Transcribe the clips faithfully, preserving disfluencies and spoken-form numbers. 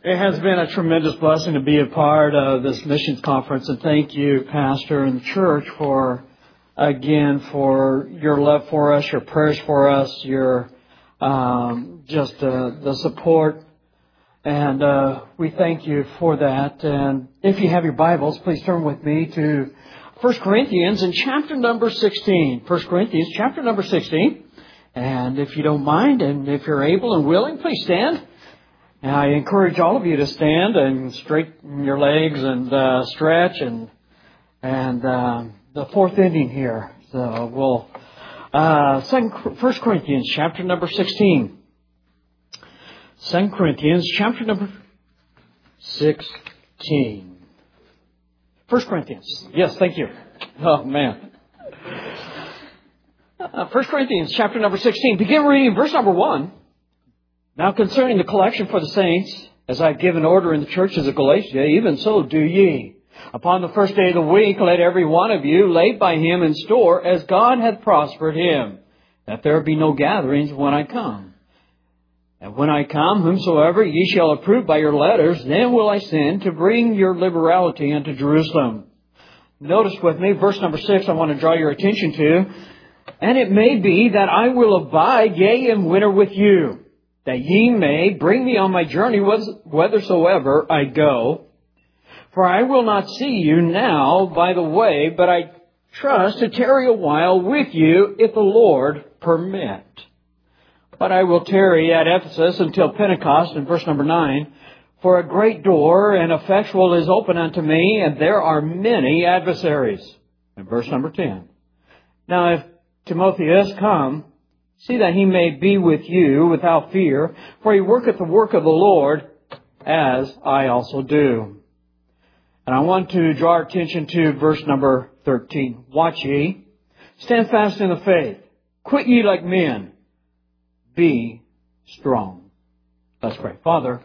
It has been a tremendous blessing to be a part of this missions conference, and thank you, Pastor and the church, for, again, for your love for us, your prayers for us, your um, just uh, the support, and uh, we thank you for that. And if you have your Bibles, please turn with me to First Corinthians in chapter number sixteen. First Corinthians chapter number sixteen. And if you don't mind, and if you're able and willing, please stand. And I encourage all of you to stand and straighten your legs and uh, stretch and and uh, the fourth inning here. So we'll uh, second, First Corinthians chapter number sixteen. Second Corinthians chapter number sixteen. First Corinthians. Yes, thank you. Oh man. Uh, First Corinthians chapter number sixteen. Begin reading verse number one. Now concerning the collection for the saints, as I have given order in the churches of Galatia, even so do ye. Upon the first day of the week, let every one of you lay by him in store, as God hath prospered him, that there be no gatherings when I come. And when I come, whomsoever ye shall approve by your letters, then will I send to bring your liberality unto Jerusalem. Notice with me, verse number six, I want to draw your attention to. And it may be that I will abide, yea, in winter with you, that ye may bring me on my journey whithersoever I go. For I will not see you now by the way, but I trust to tarry a while with you, if the Lord permit. But I will tarry at Ephesus until Pentecost, in verse number nine. For a great door and effectual is open unto me, and there are many adversaries. In verse number ten. Now if Timotheus come, see that he may be with you without fear, for he worketh the work of the Lord, as I also do. And I want to draw our attention to verse number thirteen. Watch ye, stand fast in the faith, quit ye like men, be strong. Let's pray. Father,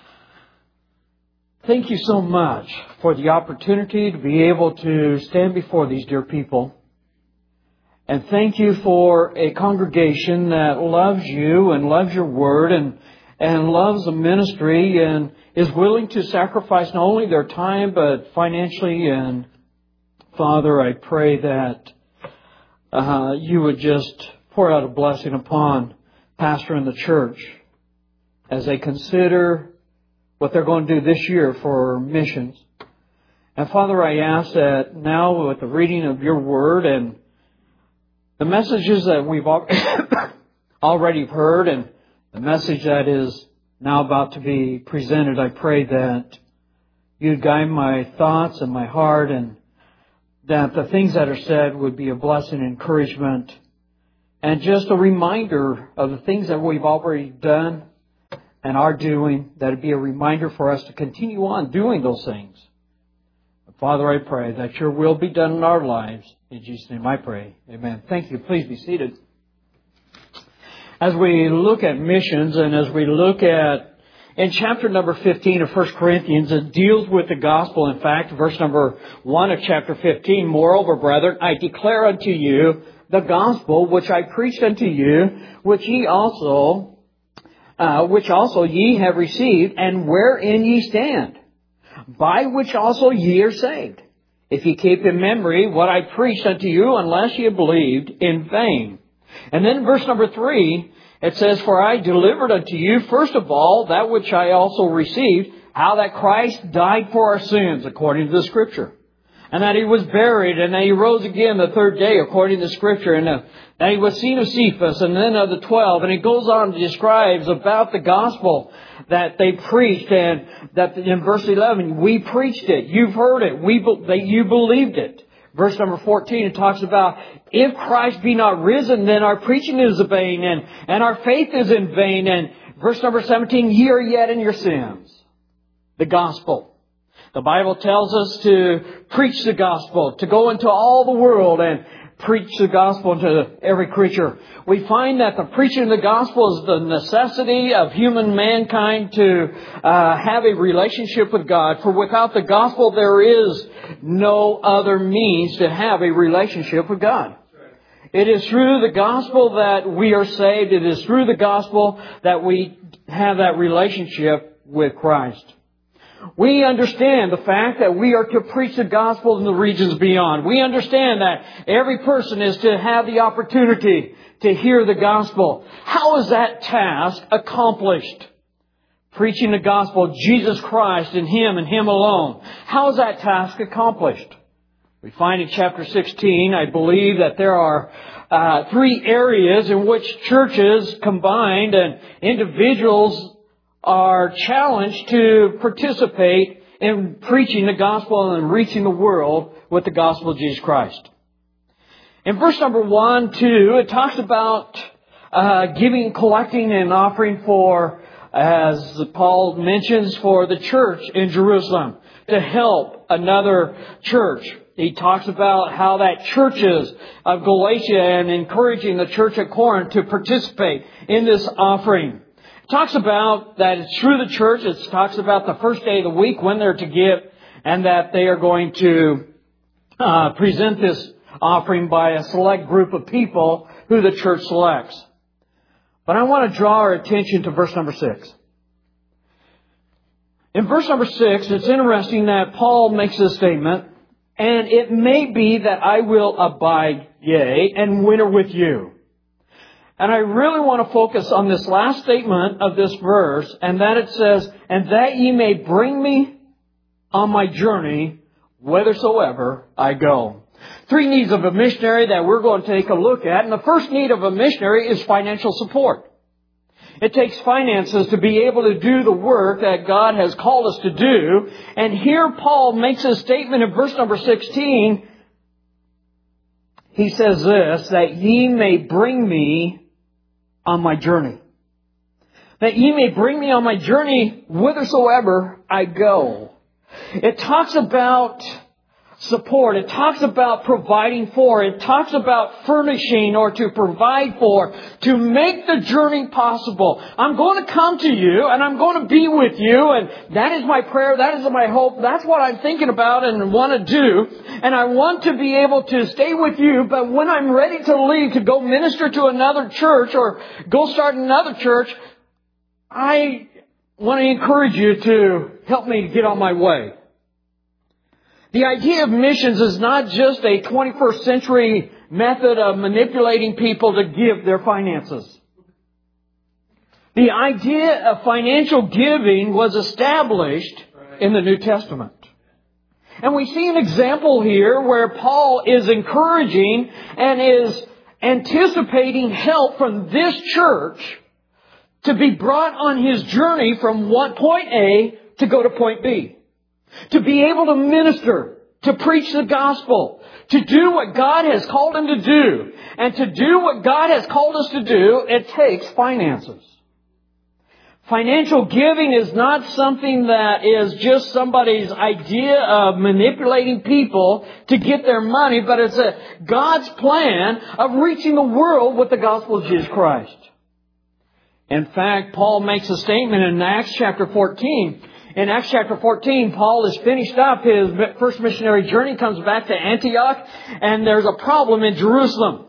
thank you so much for the opportunity to be able to stand before these dear people. And thank you for a congregation that loves you and loves your word and, and loves the ministry and is willing to sacrifice not only their time but financially. And Father, I pray that uh, you would just pour out a blessing upon Pastor and the church as they consider what they're going to do this year for missions. And Father, I ask that now with the reading of your word and the messages that we've already heard and the message that is now about to be presented, I pray that you'd guide my thoughts and my heart, and that the things that are said would be a blessing and encouragement and just a reminder of the things that we've already done and are doing, that it'd be a reminder for us to continue on doing those things. Father, I pray that your will be done in our lives. In Jesus' name I pray. Amen. Thank you. Please be seated. As we look at missions and as we look at, in chapter number fifteen of First Corinthians, it deals with the gospel. In fact, verse number one of chapter fifteen, moreover, brethren, I declare unto you the gospel which I preached unto you, which ye also, uh, which also ye have received, and wherein ye stand, by which also ye are saved, if ye keep in memory what I preached unto you, unless ye believed in vain. And then verse number three, it says, For I delivered unto you, first of all, that which I also received, how that Christ died for our sins, according to the Scripture. And that he was buried, and that he rose again the third day, according to the Scripture. And uh, that he was seen of Cephas, and then of the twelve. And it goes on to describe about the gospel that they preached, and that in verse eleven, we preached it, you've heard it, we that you believed it. Verse number fourteen, it talks about, if Christ be not risen, then our preaching is in vain, and, and our faith is in vain. And verse number seventeen, ye are yet in your sins. The gospel. The Bible tells us to preach the gospel, to go into all the world and preach the gospel to every creature. We find that the preaching of the gospel is the necessity of human mankind to uh, have a relationship with God. For without the gospel, there is no other means to have a relationship with God. It is through the gospel that we are saved. It is through the gospel that we have that relationship with Christ. We understand the fact that we are to preach the gospel in the regions beyond. We understand that every person is to have the opportunity to hear the gospel. How is that task accomplished? Preaching the gospel of Jesus Christ and Him and Him alone. How is that task accomplished? We find in chapter sixteen, I believe, that there are uh, three areas in which churches combined and individuals are challenged to participate in preaching the gospel and reaching the world with the gospel of Jesus Christ. In verse number one, two, it talks about uh, giving, collecting, and offering for, as Paul mentions, for the church in Jerusalem to help another church. He talks about how that churches of Galatia and encouraging the church at Corinth to participate in this offering. It talks about that it's through the church. It talks about the first day of the week when they're to give, and that they are going to uh, present this offering by a select group of people who the church selects. But I want to draw our attention to verse number six. In verse number six, it's interesting that Paul makes this statement, and it may be that I will abide, yea, and winter with you. And I really want to focus on this last statement of this verse, and that it says, and that ye may bring me on my journey whithersoever I go. Three needs of a missionary that we're going to take a look at. And the first need of a missionary is financial support. It takes finances to be able to do the work that God has called us to do. And here Paul makes a statement in verse number sixteen. He says this, that ye may bring me on my journey. That ye may bring me on my journey whithersoever I go. It talks about support. It talks about providing for. It talks about furnishing or to provide for, to make the journey possible. I'm going to come to you and I'm going to be with you, and that is my prayer. That is my hope. That's what I'm thinking about and want to do. And I want to be able to stay with you, but when I'm ready to leave to go minister to another church or go start another church, I want to encourage you to help me to get on my way. The idea of missions is not just a twenty-first century method of manipulating people to give their finances. The idea of financial giving was established in the New Testament. And we see an example here where Paul is encouraging and is anticipating help from this church to be brought on his journey from one point A to go to point B. To be able to minister, to preach the gospel, to do what God has called him to do. And to do what God has called us to do, it takes finances. Financial giving is not something that is just somebody's idea of manipulating people to get their money, but it's a God's plan of reaching the world with the gospel of Jesus Christ. In fact, Paul makes a statement in Acts chapter fourteen. In Acts chapter fourteen, Paul has finished up his first missionary journey, comes back to Antioch, and there's a problem in Jerusalem.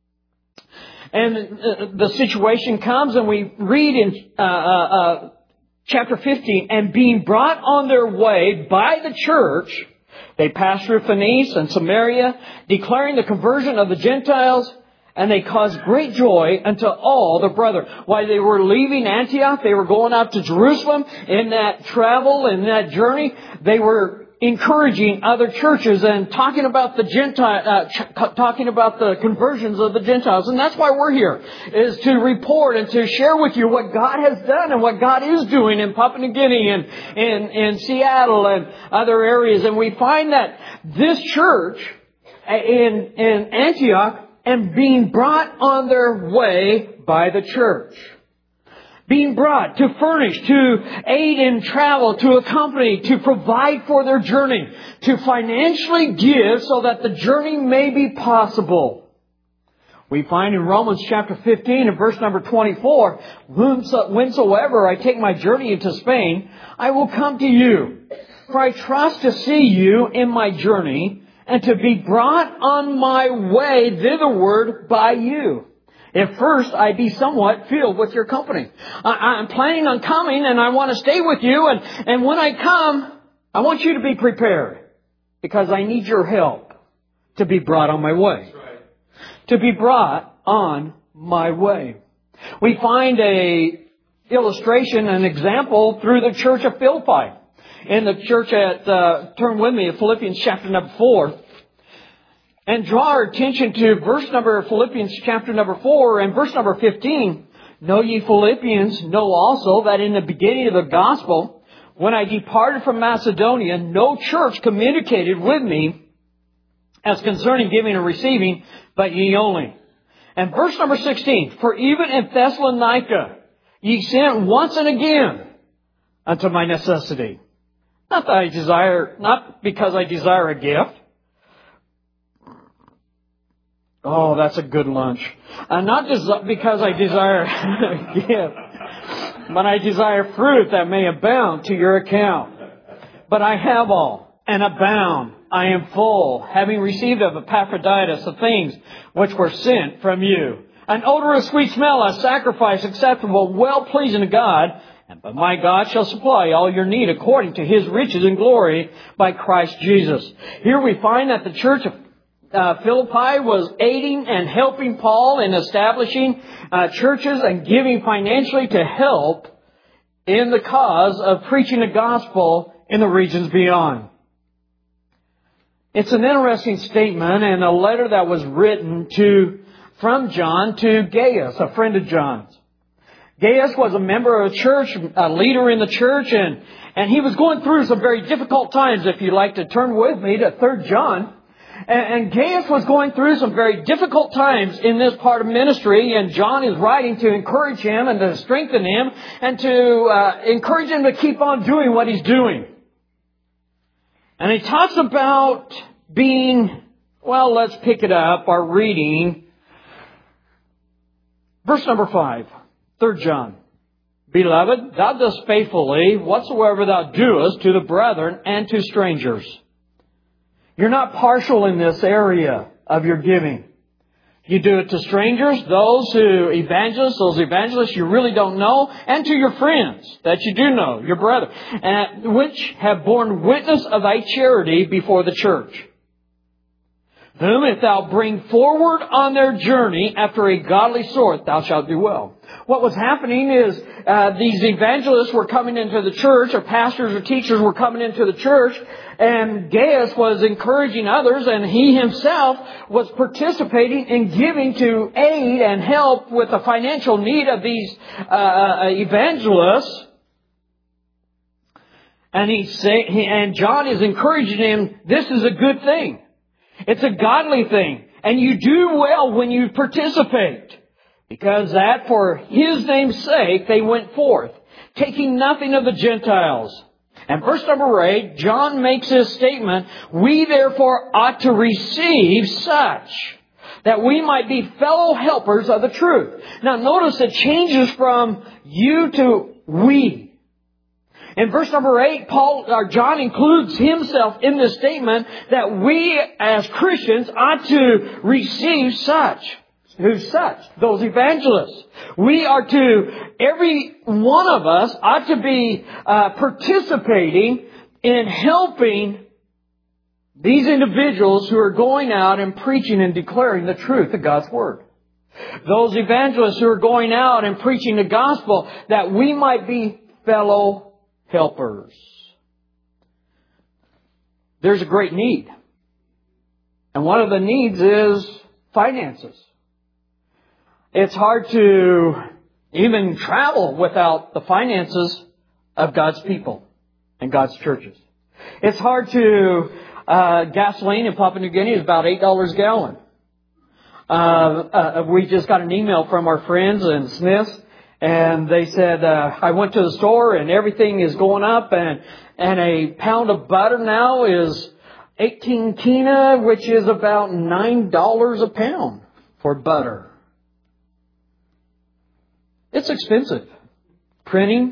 And the situation comes, and we read in uh, uh, chapter fifteen, and being brought on their way by the church, they passed through Phoenicia and Samaria, declaring the conversion of the Gentiles, and they caused great joy unto all the brethren. While they were leaving Antioch, they were going out to Jerusalem. In that travel, in that journey, they were encouraging other churches and talking about the Gentile, uh, ch- talking about the conversions of the Gentiles. And that's why we're here, is to report and to share with you what God has done and what God is doing in Papua New Guinea and in, in Seattle and other areas. And we find that this church in, in Antioch, and being brought on their way by the church. Being brought to furnish, to aid in travel, to accompany, to provide for their journey, to financially give so that the journey may be possible. We find in Romans chapter fifteen and verse number twenty-four, whensoever I take my journey into Spain, I will come to you. For I trust to see you in my journey, and to be brought on my way thitherward by you. if first I be somewhat filled with your company. I, I'm planning on coming and I want to stay with you. And, and when I come, I want you to be prepared because I need your help to be brought on my way. Right. To be brought on my way. We find a illustration, an example through the church of Philippi. In the church at, uh, turn with me to Philippians chapter number four. And draw our attention to verse number, Philippians chapter number four and verse number fifteen. Know ye Philippians, know also that in the beginning of the gospel, when I departed from Macedonia, no church communicated with me as concerning giving and receiving, but ye only. And verse number sixteen, for even in Thessalonica, ye sent once and again unto my necessity. Not that I desire, not because I desire a gift. Oh, that's a good lunch. Uh, not just because I desire a gift, but I desire fruit that may abound to your account. But I have all, and abound. I am full, having received of Epaphroditus the things which were sent from you. An odor of sweet smell, a sacrifice acceptable, well-pleasing to God. And but my God shall supply all your need according to His riches and glory by Christ Jesus. Here we find that the church of uh, Philippi was aiding and helping Paul in establishing uh, churches and giving financially to help in the cause of preaching the gospel in the regions beyond. It's an interesting statement and a letter that was written to from John to Gaius, a friend of John's. Gaius was a member of the church, a leader in the church, and, and he was going through some very difficult times. If you'd like to turn with me to Third John. And, and Gaius was going through some very difficult times in this part of ministry, and John is writing to encourage him and to strengthen him and to uh, encourage him to keep on doing what he's doing. And he talks about being, well, let's pick it up, our reading. Verse number five. Third John. Beloved, thou dost faithfully whatsoever thou doest to the brethren and to strangers. You're not partial in this area of your giving. You do it to strangers, those who evangelists, those evangelists you really don't know, and to your friends that you do know, your brethren, and which have borne witness of thy charity before the church. Whom if thou bring forward on their journey after a godly sort, thou shalt do well. What was happening is uh, these evangelists were coming into the church, or pastors or teachers were coming into the church, and Gaius was encouraging others, and he himself was participating in giving to aid and help with the financial need of these uh, evangelists. And he say, and John is encouraging him, this is a good thing. It's a godly thing. And you do well when you participate. Because that for His name's sake they went forth, taking nothing of the Gentiles. And verse number eight, John makes this statement, we therefore ought to receive such, that we might be fellow helpers of the truth. Now notice it changes from you to we. In verse number eight, Paul or John includes himself in this statement that we as Christians ought to receive such. Who's such? Those evangelists. We are to, every one of us ought to be uh, participating in helping these individuals who are going out and preaching and declaring the truth of God's Word. Those evangelists who are going out and preaching the gospel, that we might be fellow helpers. There's a great need. And one of the needs is finances. It's hard to even travel without the finances of God's people and God's churches. It's hard to, uh, gasoline in Papua New Guinea is about eight dollars a gallon. Uh, uh, we just got an email from our friends in Smiths, and they said, uh, I went to the store and everything is going up, and, and a pound of butter now is eighteen kina, which is about nine dollars a pound for butter. It's expensive. Printing,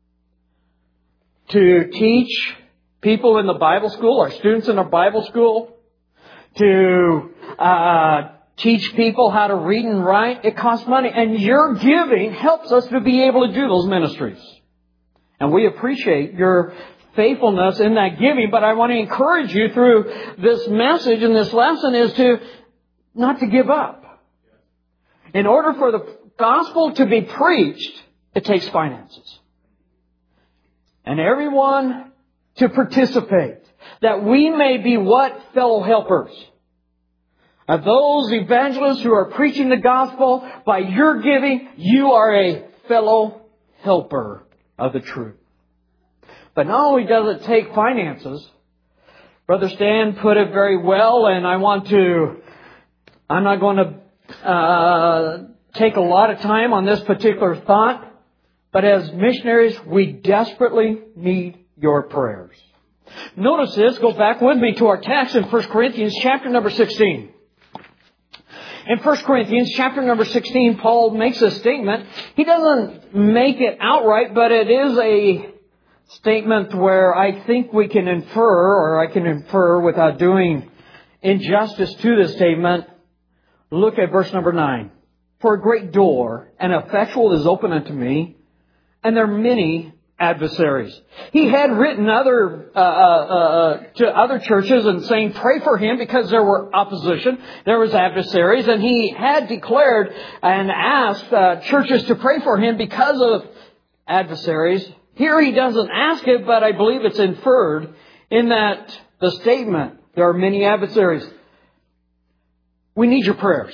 to teach people in the Bible school, our students in our Bible school, to uh, teach people how to read and write. It costs money. And your giving helps us to be able to do those ministries. And we appreciate your faithfulness in that giving. But I want to encourage you through this message and this lesson is to not to give up. In order for the gospel to be preached, it takes finances. And everyone to participate. That we may be what? Fellow helpers. Of those evangelists who are preaching the gospel, by your giving, you are a fellow helper of the truth. But not only does it take finances, Brother Stan put it very well, and I want to, I'm not going to uh, take a lot of time on this particular thought, but as missionaries, we desperately need your prayers. Notice this, go back with me to our text in First Corinthians chapter number sixteen. In First Corinthians chapter number sixteen, Paul makes a statement. He doesn't make it outright, but it is a statement where I think we can infer, or I can infer without doing injustice to this statement. Look at verse number nine. For a great door and effectual is open unto me, and there are many adversaries. He had written other uh, uh, to other churches and saying, pray for him because there were opposition, there was adversaries, and he had declared and asked uh, churches to pray for him because of adversaries. Here he doesn't ask it, but I believe it's inferred in that the statement, there are many adversaries. We need your prayers.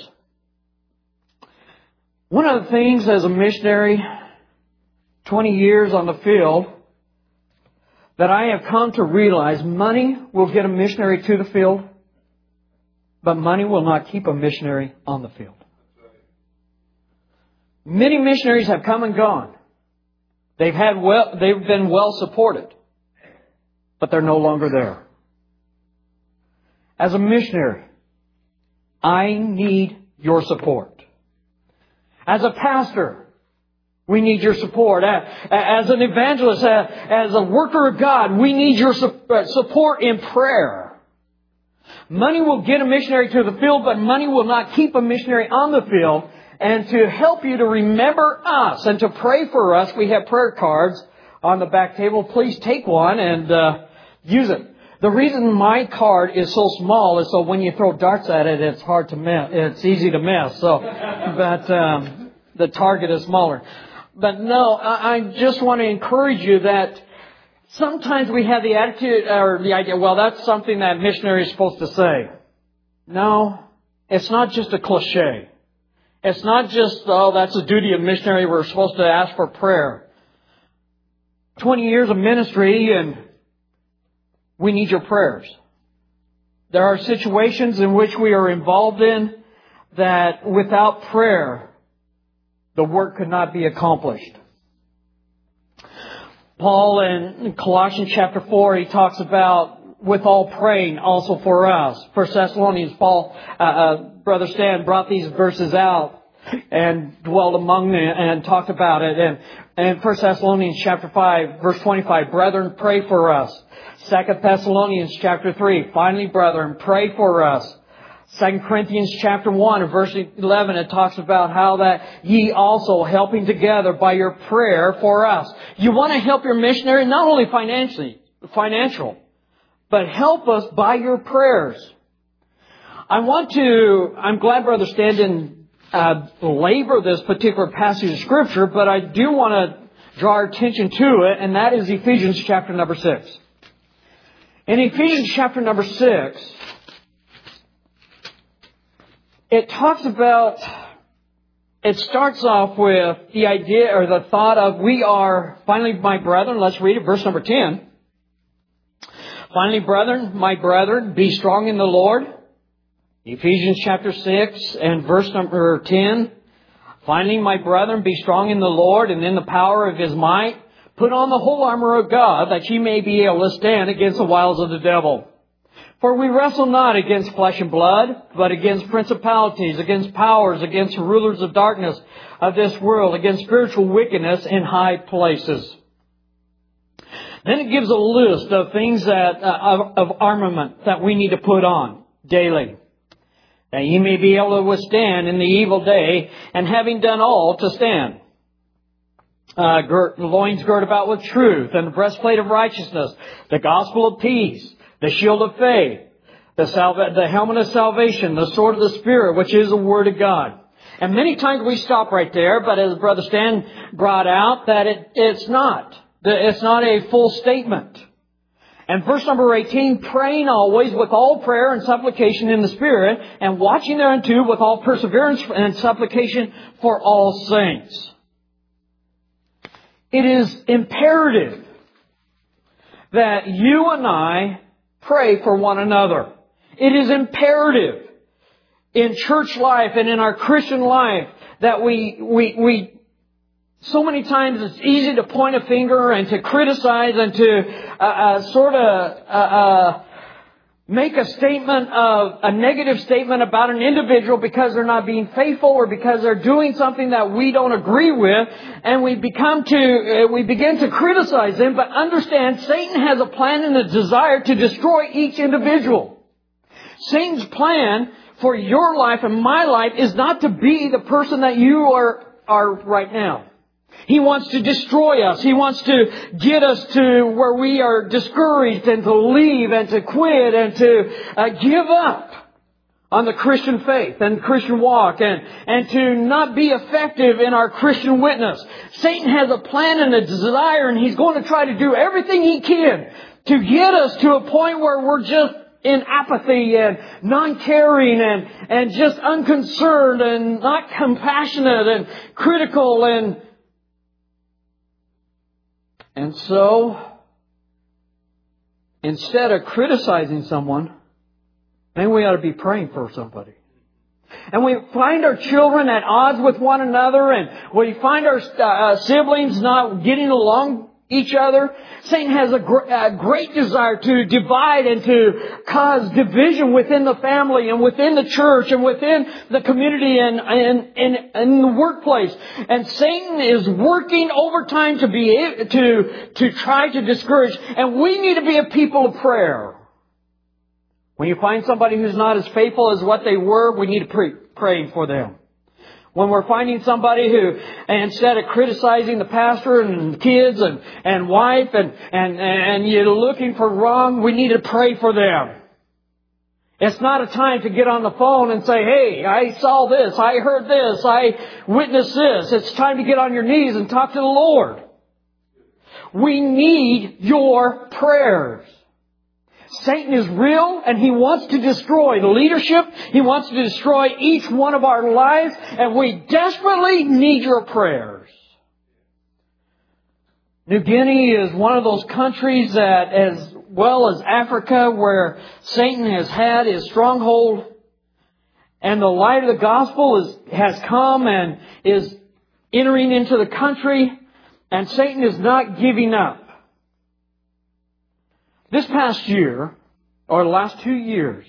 One of the things as a missionary, twenty years on the field, that I have come to realize money will get a missionary to the field, but money will not keep a missionary on the field. Many missionaries have come and gone. They've had well, they've been well supported, but they're no longer there. As a missionary, I need your support. As a pastor, we need your support. As an evangelist, as a worker of God, we need your support in prayer. Money will get a missionary to the field, but money will not keep a missionary on the field. And to help you to remember us and to pray for us, we have prayer cards on the back table. Please take one and uh, use it. The reason my card is so small is so when you throw darts at it, it's hard to miss. It's easy to miss. So, but um, the target is smaller. But no, I just want to encourage you that sometimes we have the attitude or the idea, well, that's something that missionary is supposed to say. No, it's not just a cliche. It's not just, oh, that's a duty of missionary. We're supposed to ask for prayer. twenty years of ministry and we need your prayers. There are situations in which we are involved in that without prayer, the work could not be accomplished. Paul in Colossians chapter four, he talks about with all praying also for us. First Thessalonians, Paul, uh, uh, Brother Stan brought these verses out and dwelled among them and talked about it. And, and First Thessalonians chapter five, verse twenty-five, brethren, pray for us. Second Thessalonians chapter three, finally, brethren, pray for us. Second Corinthians chapter one, verse eleven, it talks about how that ye also helping together by your prayer for us. You want to help your missionary, not only financially, financial, but help us by your prayers. I want to, I'm glad Brother Stan didn't uh, belabor this particular passage of Scripture, but I do want to draw our attention to it, and that is Ephesians chapter number six. In Ephesians chapter number six, it talks about, it starts off with the idea or the thought of we are, finally, my brethren, let's read it, verse number ten. Finally, brethren, my brethren, be strong in the Lord. Ephesians chapter six and verse number ten. Finally, my brethren, be strong in the Lord and in the power of His might. Put on the whole armor of God that ye may be able to stand against the wiles of the devil. For we wrestle not against flesh and blood, but against principalities, against powers, against rulers of darkness of this world, against spiritual wickedness in high places. Then it gives a list of things that uh, of, of armament that we need to put on daily. that ye may be able to withstand in the evil day, and having done all, to stand. Uh, girt, loins girt about with truth, and the breastplate of righteousness, the gospel of peace, the shield of faith, the, salva- the helmet of salvation, the sword of the Spirit, which is the Word of God. And many times we stop right there, but as Brother Stan brought out, that it, it's not. It's not a full statement. And verse number eighteen, praying always with all prayer and supplication in the Spirit, and watching thereunto with all perseverance and supplication for all saints. It is imperative that you and I pray for one another. It is imperative in church life and in our Christian life that we, we, we, so many times it's easy to point a finger and to criticize and to uh, uh, sort of uh, uh, make a statement of a negative statement about an individual because they're not being faithful or because they're doing something that we don't agree with, and we become to uh, we begin to criticize them. But understand, Satan has a plan and a desire to destroy each individual. Satan's plan for your life and my life is not to be the person that you are are right now. He wants to destroy us. He wants to get us to where we are discouraged and to leave and to quit and to uh, give up on the Christian faith and Christian walk and, and to not be effective in our Christian witness. Satan has a plan and a desire, and he's going to try to do everything he can to get us to a point where we're just in apathy and non-caring and, and just unconcerned and not compassionate and critical and And so, instead of criticizing someone, maybe we ought to be praying for somebody. And we find our children at odds with one another, and we find our uh, siblings not getting along each other. Satan has a, gr- a great desire to divide and to cause division within the family and within the church and within the community and in the workplace. And Satan is working overtime to be able to to try to discourage. And we need to be a people of prayer. When you find somebody who's not as faithful as what they were, we need to pray praying for them. When we're finding somebody who, instead of criticizing the pastor and kids and, and wife and, and, and you're looking for wrong, we need to pray for them. It's not a time to get on the phone and say, hey, I saw this, I heard this, I witnessed this. It's time to get on your knees and talk to the Lord. We need your prayers. Satan is real, and he wants to destroy the leadership. He wants to destroy each one of our lives, and we desperately need your prayers. New Guinea is one of those countries that, as well as Africa, where Satan has had his stronghold, and the light of the gospel is, has come and is entering into the country, and Satan is not giving up. This past year, or the last two years,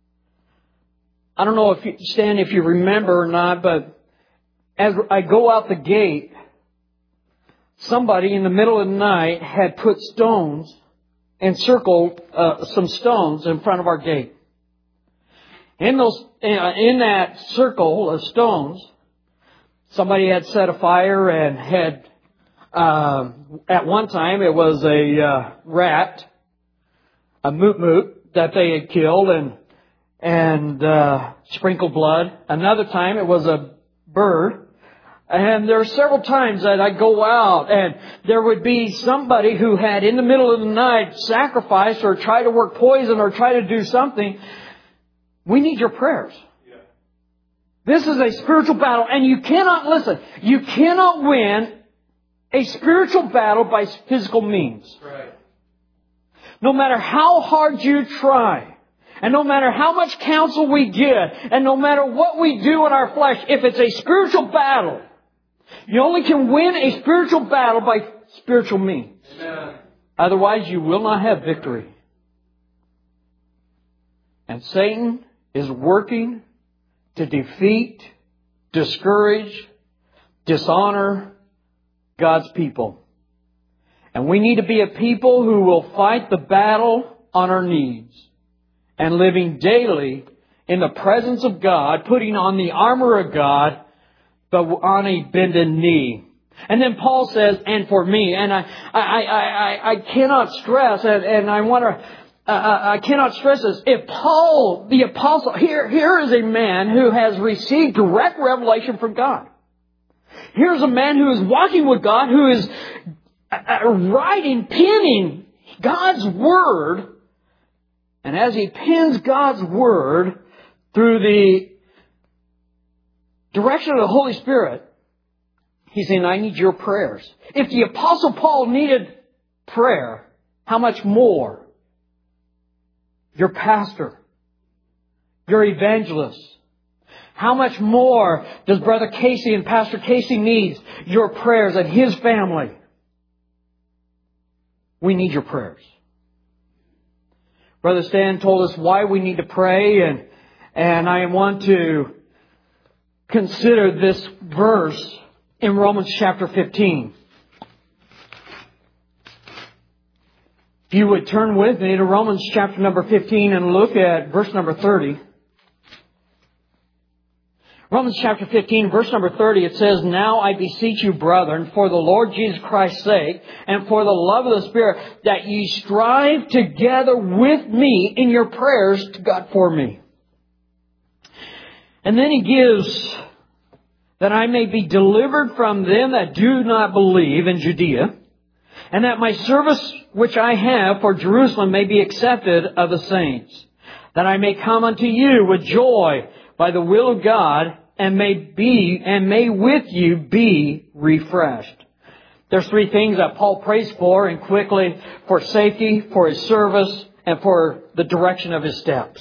I don't know if you, Stan, if you remember or not, but as I go out the gate, somebody in the middle of the night had put stones and circled uh, some stones in front of our gate. In those, in that circle of stones, somebody had set a fire and had, uh, at one time it was a uh, rat, a moot moot that they had killed and and uh, sprinkled blood. Another time it was a bird. And there are several times that I go out and there would be somebody who had in the middle of the night sacrificed or tried to work poison or try to do something. We need your prayers. Yeah. This is a spiritual battle, and you cannot, listen, you cannot win a spiritual battle by physical means. Right. No matter how hard you try, and no matter how much counsel we get, and no matter what we do in our flesh, if it's a spiritual battle, you only can win a spiritual battle by spiritual means. Amen. Otherwise, you will not have victory. And Satan is working to defeat, discourage, dishonor God's people. And we need to be a people who will fight the battle on our knees and living daily in the presence of God, putting on the armor of God, but on a bended knee. And then Paul says, and for me, and I, I, I, I, I cannot stress, and, and I want to, uh, I cannot stress this. If Paul, the apostle, here, here is a man who has received direct revelation from God. Here's a man who is walking with God, who is writing, penning God's Word. And as he pens God's Word through the direction of the Holy Spirit, he's saying, I need your prayers. If the Apostle Paul needed prayer, how much more your pastor, your evangelist? How much more does Brother Casey and Pastor Casey need your prayers and his family? We need your prayers. Brother Stan told us why we need to pray, and, and I want to consider this verse in Romans chapter fifteen. If you would turn with me to Romans chapter number fifteen and look at verse number thirty. Romans chapter fifteen, verse number thirty, it says, Now I beseech you, brethren, for the Lord Jesus Christ's sake, and for the love of the Spirit, that ye strive together with me in your prayers to God for me. And then he gives, that I may be delivered from them that do not believe in Judea, and that my service which I have for Jerusalem may be accepted of the saints, that I may come unto you with joy by the will of God, and may be, and may with you be refreshed. There's three things that Paul prays for, and quickly, for safety, for his service, and for the direction of his steps.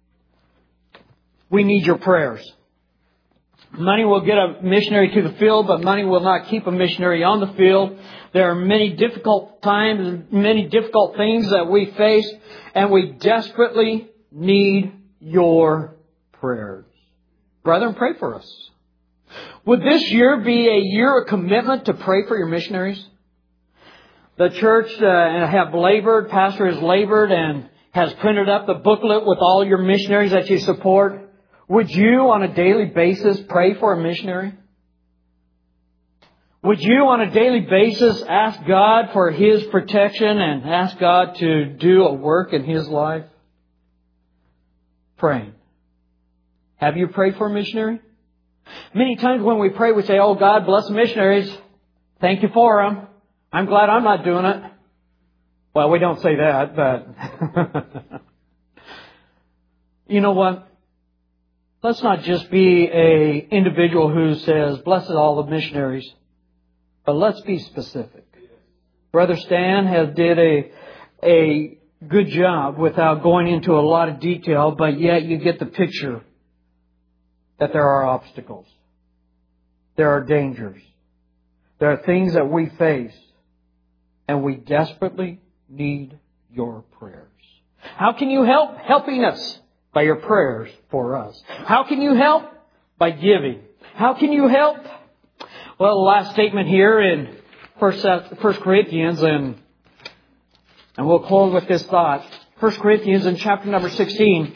We need your prayers. Money will get a missionary to the field, but money will not keep a missionary on the field. There are many difficult times, many difficult things that we face, and we desperately need your prayers. Brethren, pray for us. Would this year be a year of commitment to pray for your missionaries? The church uh, have labored, pastor has labored and has printed up the booklet with all your missionaries that you support. Would you on a daily basis pray for a missionary? Would you on a daily basis ask God for His protection and ask God to do a work in his life? Praying. Have you prayed for a missionary? Many times when we pray, we say, oh, God, bless the missionaries. Thank you for them. I'm glad I'm not doing it. Well, we don't say that, but you know what? Let's not just be a individual who says, bless all the missionaries, but let's be specific. Brother Stan has did a, a good job without going into a lot of detail, but yet you get the picture that there are obstacles. There are dangers. There are things that we face, and we desperately need your prayers. How can you help? Helping us by your prayers for us. How can you help? By giving. How can you help? Well, the last statement here in First Corinthians, and, and we'll close with this thought. First Corinthians in chapter number sixteen.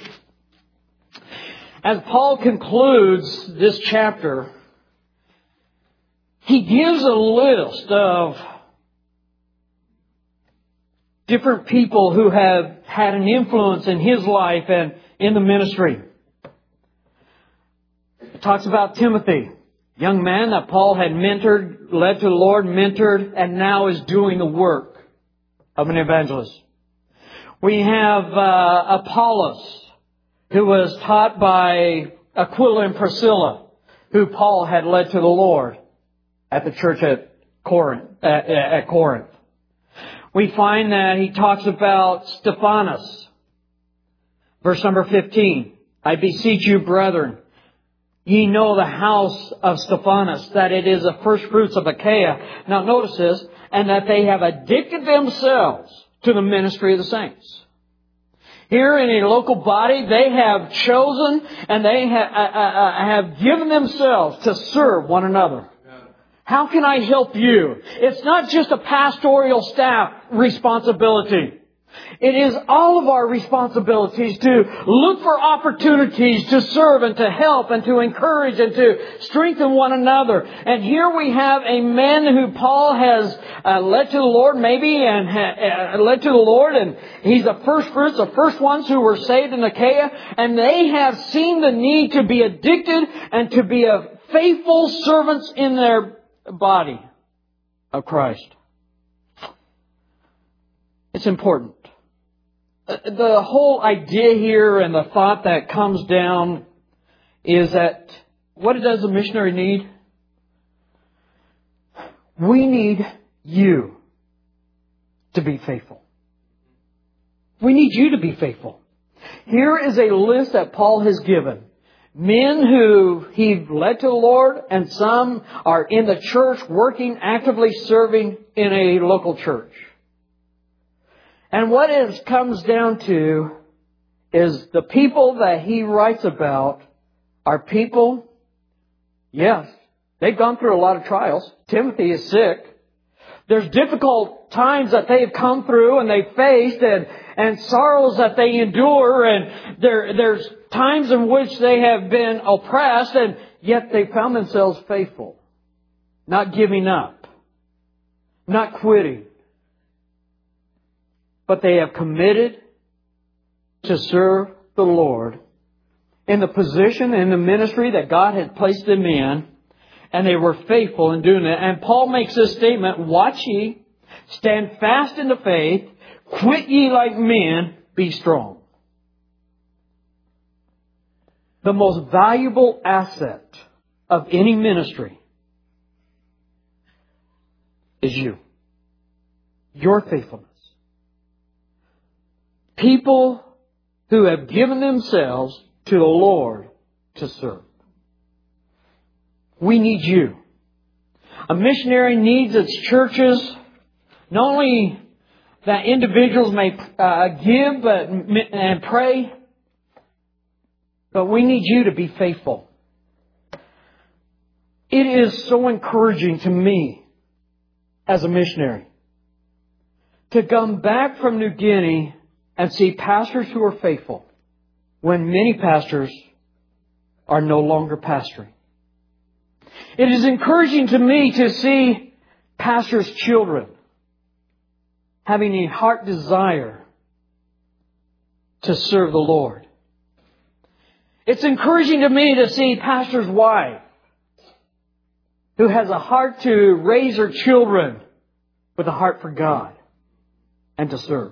As Paul concludes this chapter, he gives a list of different people who have had an influence in his life and in the ministry. It talks about Timothy, young man that Paul had mentored, led to the Lord, mentored, and now is doing the work of an evangelist. We have uh, Apollos, who was taught by Aquila and Priscilla, who Paul had led to the Lord at the church at Corinth. At, at Corinth. We find that he talks about Stephanas. Verse number fifteen. I beseech you, brethren, ye know the house of Stephanas, that it is the first fruits of Achaia. Now notice this, and that they have addicted themselves to the ministry of the saints. Here in a local body, they have chosen and they have, uh, uh, have given themselves to serve one another. How can I help you? It's not just a pastoral staff responsibility. It is all of our responsibilities to look for opportunities to serve and to help and to encourage and to strengthen one another. And here we have a man who Paul has uh, led to the Lord maybe and ha- uh, led to the Lord. And he's the first fruits, the first ones who were saved in Achaia. And they have seen the need to be addicted and to be a faithful servants in their body of Christ. It's important. The whole idea here and the thought that comes down is that what does a missionary need? We need you to be faithful. We need you to be faithful. Here is a list that Paul has given. Men who he led to the Lord, and some are in the church working, actively serving in a local church. And what it comes down to is the people that he writes about are people, yes, they've gone through a lot of trials. Timothy is sick. There's difficult times that they've come through and they've faced and, and sorrows that they endure. And there, there's times in which they have been oppressed, and yet they found themselves faithful. Not giving up. Not quitting. But they have committed to serve the Lord in the position and the ministry that God had placed them in. And they were faithful in doing it. And Paul makes this statement, watch ye, stand fast in the faith, quit ye like men, be strong. The most valuable asset of any ministry is you. Your faithfulness. People who have given themselves to the Lord to serve. We need you. A missionary needs its churches, not only that individuals may uh, give but, and pray, but we need you to be faithful. It is so encouraging to me as a missionary to come back from New Guinea and see pastors who are faithful when many pastors are no longer pastoring. It is encouraging to me to see pastors' children having a heart desire to serve the Lord. It's encouraging to me to see pastors' wife who has a heart to raise her children with a heart for God and to serve.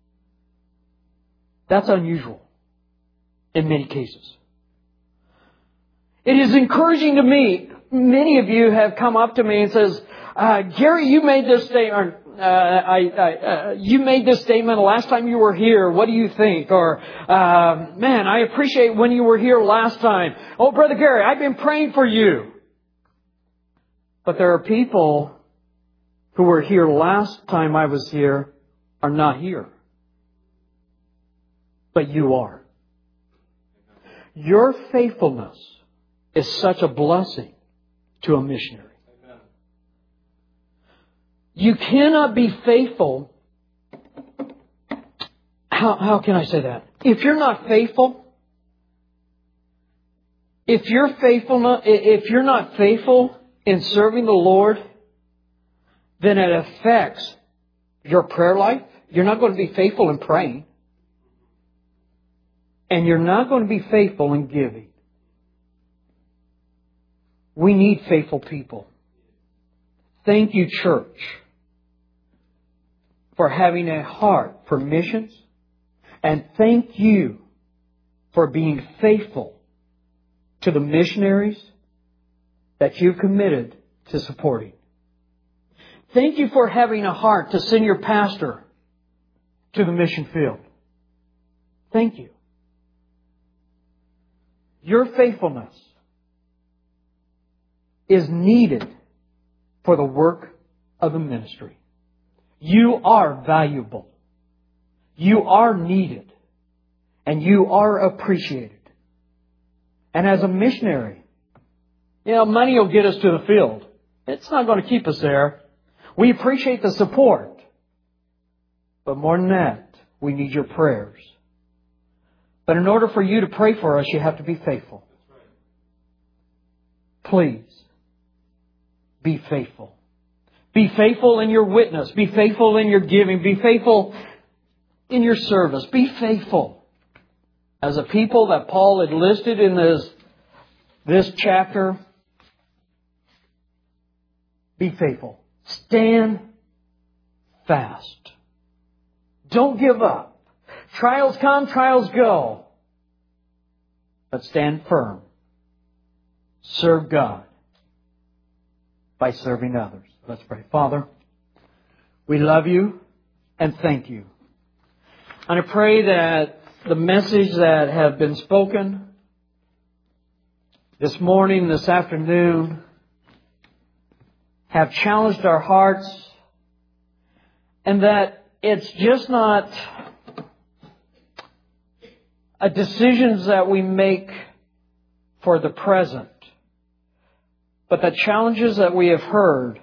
That's unusual in many cases. It is encouraging to me. Many of you have come up to me and says, uh, Gary, you made this statement. Uh, I, I, uh, you made this statement last time you were here. What do you think? Or, uh, man, I appreciate when you were here last time. Oh, Brother Gary, I've been praying for you. But there are people who were here last time I was here are not here. But you are. Your faithfulness is such a blessing to a missionary. Amen. You cannot be faithful. How, how can I say that? If you're not faithful, if you're faithful, if you're not faithful in serving the Lord, then it affects your prayer life. You're not going to be faithful in praying. And you're not going to be faithful in giving. We need faithful people. Thank you, church, for having a heart for missions. And thank you for being faithful to the missionaries that you've committed to supporting. Thank you for having a heart to send your pastor to the mission field. Thank you. Your faithfulness is needed for the work of the ministry. You are valuable. You are needed. And you are appreciated. And as a missionary, you know, money will get us to the field. It's not going to keep us there. We appreciate the support. But more than that, We need your prayers. But in order for you to pray for us, you have to be faithful. Please, be faithful. Be faithful in your witness. Be faithful in your giving. Be faithful in your service. Be faithful. As a people that Paul had listed in this, this chapter, be faithful. Stand fast. Don't give up. Trials come, trials go. But stand firm. Serve God by serving others. Let's pray. Father, we love you and thank you. And I pray that the message that have been spoken this morning, this afternoon, have challenged our hearts, and that it's just not a decisions that we make for the present, but the challenges that we have heard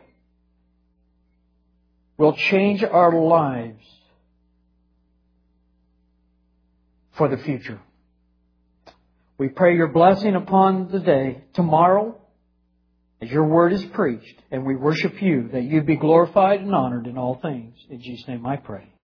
will change our lives for the future. We pray your blessing upon the day tomorrow as your word is preached, and we worship you, that you be glorified and honored in all things. In Jesus' name I pray.